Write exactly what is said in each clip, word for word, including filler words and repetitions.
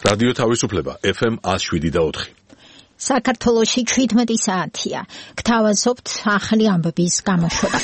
რადიო თავისუფლება ეფ ემ one oh seven და four. საქართველოში seventeen საათია. გთავაზობთ ახალი ამბების გამოშვებას.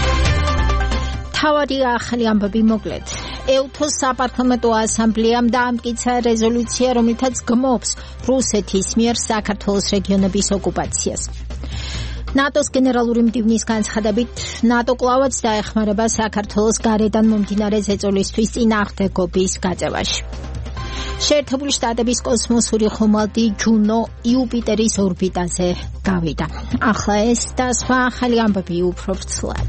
თავარი ახალი ამბები მოკლედ. ეუთოს საპარლამენტო ასამბლეამ დაამტკიცა რეზოლუცია, რომელთაც გმობს რუსეთის მიერ საქართველოს რეგიონების ოკუპაციას. ნატოს გენერალური მდივნის განცხადებით, ნატო კვლავაც დაეხმარება საქართველოს გარედან მომდინარე ზეწოლისთვის წინააღმდეგობის გაწევაში. შეერთებული შტატების კოსმოსური ხომალდი ჯუნო იუპიტერის ორბიტაზე გავიდა. ახლა ეს და სხვა ახალი ამბები უფრო ვრცლად.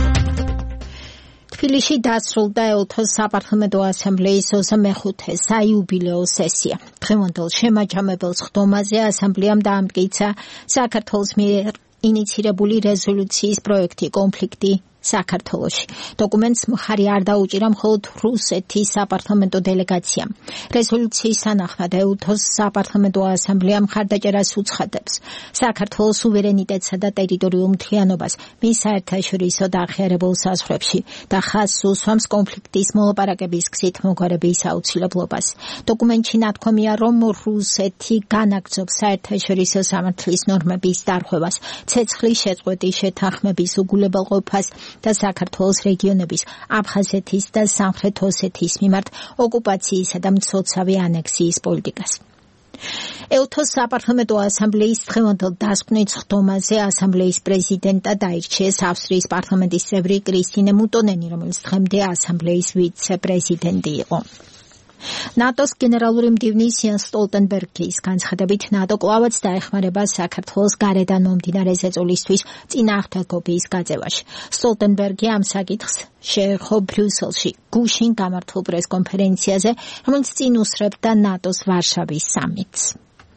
თბილისში დასრულდა ეუთოს საპარლამენტო ასამბლეის ოცდამეხუთე საიუბილეო სესია. დღევანდელ შემაჯამებელ სხდომაზე ასამბლეამ დაამტკიცა საქართველოს მიერ ინიცირებული რეზოლუციის პროექტი კონფლიქტი საქართველოში. დოკუმენტს მხარი არ დაუჭირა მხოლოდ რუსეთის საპარლამენტო დელეგაციამ. რეზოლუციის თანახმად ეუთოს საპარლამენტო ასამბლეა მხარდაჭერას უცხადებს საქართველოს სუვერენიტეტსა და ტერიტორიულ მთლიანობას მის საერთაშორისო დახიარებულ საზღვრებში და ხაზს უსვამს კონფლიქტის მოლაპარაკების გზით მოგვარების აუცილებლობას. დოკუმენტში ნათქვამია, რომ რუსეთი განაგრძობს საერთაშორისო სამართლის ნორმების დარღვევას, ცეცხლის შეწყვეტის შეთანხმების უგულებელყოფას და საქართველოს რეგიონების აფხაზეთის და სამხრეთ ოსეთის მიმართ ოკუპაციისა და მცოცავი ანექსიის პოლიტიკას. ეუთოს საპარლამენტო ასამბლეის დღევანდელ დასკვნით სხდომაზე ასამბლეის პრეზიდენტად დაირჩიეს ავსტრიის პარლამენტის წევრი კრისტინე მუტონენი, რომელიც დღემდე ასამბლეის ვიცე-პრეზიდენტი იყო. ნატოს გენერალური მდივნის იან სტოლტენბერგის განცხადებით, ნატო კვლავაც დაეხმარება საქართველოს გარედან მომდინარე ზეწოლისთვის წინააღმდეგობის გაწევაში. სტოლტენბერგი ამ საკითხს შეეხო ბრიუსელში გუშინ გამართულ პრესკონფერენციაზე, რომელიც წინ უსწრებდა ნატოს ვარშავის სამიტს.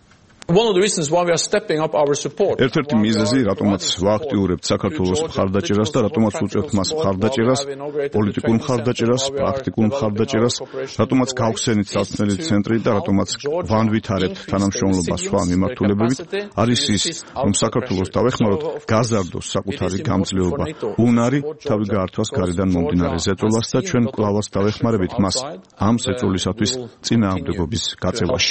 ერთ-ერთი მიზეზი, რატომაც ვააქტიურებთ საქართველოს მხარდაჭერას და რატომაც უწევთ მას მხარდაჭერას, პოლიტიკურ მხარდაჭერას, პრაქტიკულ მხარდაჭერას, რატომაც გავხსენით საცნელი ცენტრი და რატომაც ვანვითარებთ თანამშრომლობას სხვა მიმართულებებით, არის ის, რომ საქართველოს დავეხმაროთ გაზარდოს საკუთარი გამძლეობა, უნარი თავი გაართვას გარედან მომდინარე ზეწოლას და ჩვენ კვლავაც დავეხმარებით მას ამ ზეწოლისათვის წინააღმდეგობის გაწევაში.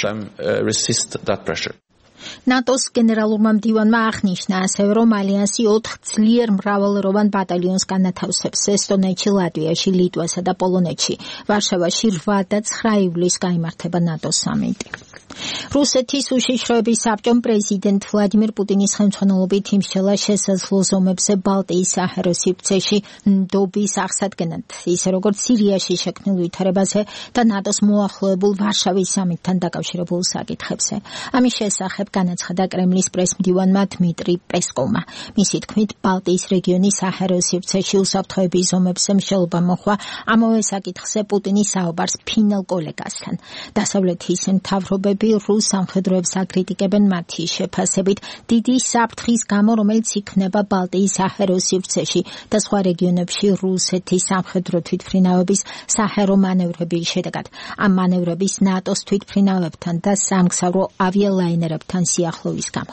ნატოს გენერალურმა მდივანმა აღნიშნა ასევე, რომ ალიანსი ოთხ ძლიერ მრავალროვან ბატალიონს განათავსებს ესტონეთში, ლატვიაში, ლიტვასა და პოლონეთში. ვარშავაში რვა და ცხრა ივლისს გაიმართება ნატოს სამიტი. რუსეთის უშიშროების საბჭომ პრეზიდენტ ვლადიმირ პუტინის ხელმძღვანელობით იმსჯელა შესაძლო ზომებზე ბალტიის საჰაერო სივრცეში ნდობის აღსადგენად, ისე როგორც სირიაში შექმნილ ვითარებაზე და ნატოს მოახლოებულ ვარშავის სამიტთან დაკავშირებულ საკითხებზე. ამის შესახებ განაცხადა კრემლის პრესმდივანმა დმიტრი პესკოვმა. მისი თქმით, ბალტიის რეგიონის საჰაერო სივრცეში უსაფრთხოების ზომებზე მსჯელობა მოხდა ამავე საკითხზე პუტინის საუბარს ფინელ კოლეგასთან. დასავლეთის მთავრობები რუს სამხედროებს აკრიტიკებენ მათი შეფასებით დიდი საფრთხის გამო, რომელიც იქნება ბალტიის საჰაერო სივრცეში და სხვა რეგიონებში რუსეთის სამხედრო თვითმფრინავების საჰაერო მანევრების შედეგად. ამ მანევრების ნატოს თვითმფრინავებთან და სამგზავრო ავიალაინერებთან სიახლოვის გამო.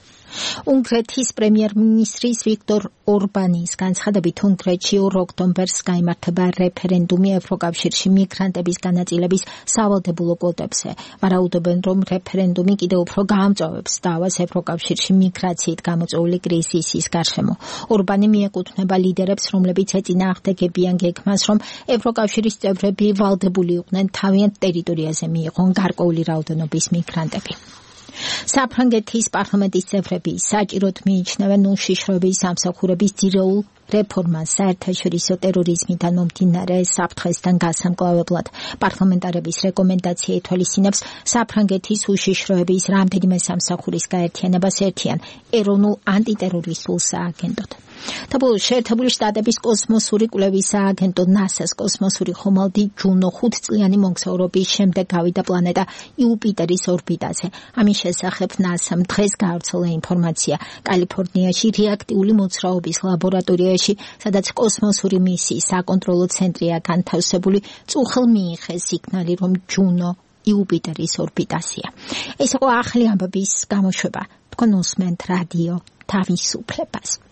უნგრეთის პრემიერ-მინისტრის ვიქტორ ორბანის განცხადებით, უნგრეთში ორ ოქტომბერს გაიმართება რეფერენდუმი ევროკავშირში მიგრანტების განაწილების სავალდებულო კვოტებზე. ვარაუდობენ, რომ რეფერენდუმი კიდევ უფრო გაამწვავებს დავას ევროკავშირში მიგრაციით გამოწვეული კრიზისის გარშემო. ორბანი მიეკუთვნება ლიდერებს, რომლებიც ეწინააღმდეგებიან გეგმას, რომ ევროკავშირის წევრები ვალდებული იყვნენ თავიანთ ტერიტორიაზე მიიღონ გარკვეული რაოდენობის მიგრანტები. საფრანგეთის პარლამენტის წევრები საჭიროდ მიიჩნევენ უშიშროების სამსახურების ძირეულ რეფორმას საერთაშორისო ტერორიზმიდან მომდინარე საფრთხესთან გასამკლავებლად. პარლამენტარების რეკომენდაცია ითვალისწინებს საფრანგეთის უშიშროების რამდენიმე სამსახურის გაერთიანებას ერთიან ეროვნულ ანტიტერორისტულ სააგენტოდ. თაბილ შეერთებული შტატების კოსმოსური კვლევის სააგენტო ნასას კოსმოსური ხომალდი ჯუნო ხუთწლიანი მოგზაურობის შემდეგ გავიდა პლანეტა იუპიტერის ორბიტაზე. ამის შესახებ ნასამ დღეს გაავრცელა ინფორმაცია კალიფორნიაში რეაქტიული მოძრაობის ლაბორატორიაში, სადაც კოსმოსური მისიის საკონტროლო ცენტრია განთავსებული, წუხელ მიიღეს სიგნალი, რომ ჯუნო იუპიტერის ორბიტაზეა. ეს იყო ახალი ამბების გამოშვება. თქვენ უსმენთ რადიო თავისუფლებას.